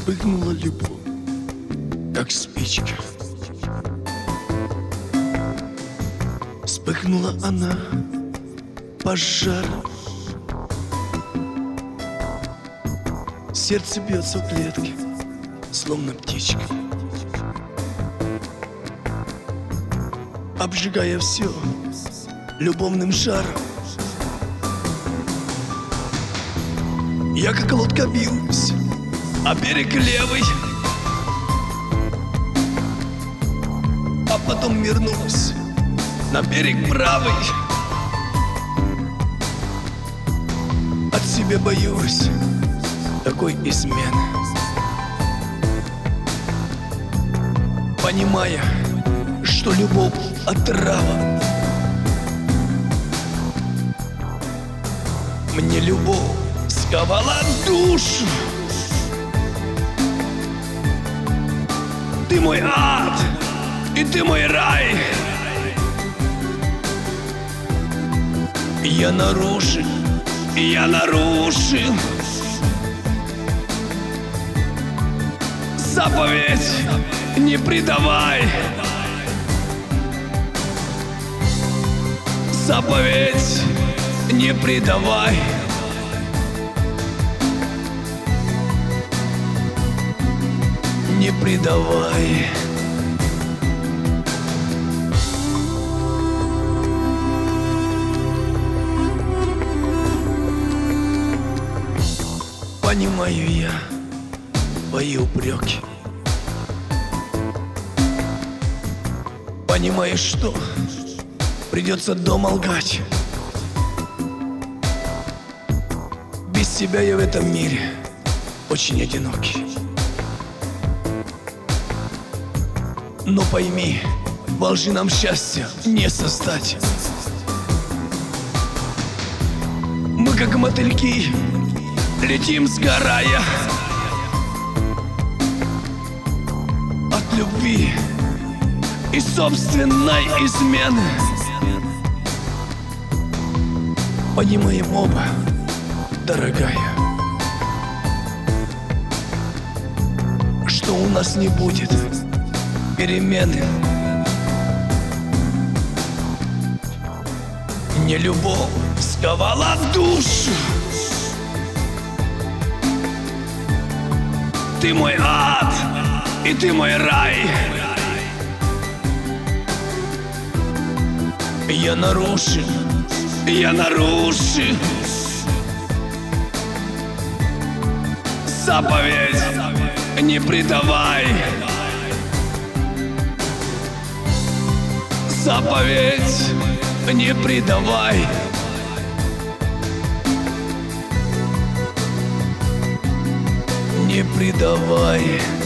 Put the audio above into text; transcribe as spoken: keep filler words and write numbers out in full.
Вспыхнула любовь, как спичка. Вспыхнула она пожаром. Сердце бьется в клетке, словно птичка, обжигая все любовным жаром. Я как лодка бьюсь, а берег левый, а потом вернусь на берег правый. От себя боюсь такой измены, понимая, что любовь отрава. Мне любовь сковала душу. Ты мой ад, и ты мой рай. Я нарушил, я нарушил заповедь, не предавай. Заповедь, не предавай. Не предавай. Понимаю я твои упреки. Понимаю, что придется дома лгать. Без тебя я в этом мире очень одинокий. Но пойми, во лжи нам счастья не создать. Мы как мотыльки летим, сгорая от любви и собственной измены. Понимаем оба, дорогая, что у нас не будет перемены. Не любовь сковала душу. Ты мой ад, и ты мой рай. Я нарушил, я нарушил заповедь, не предавай. Заповедь, не предавай. Не предавай.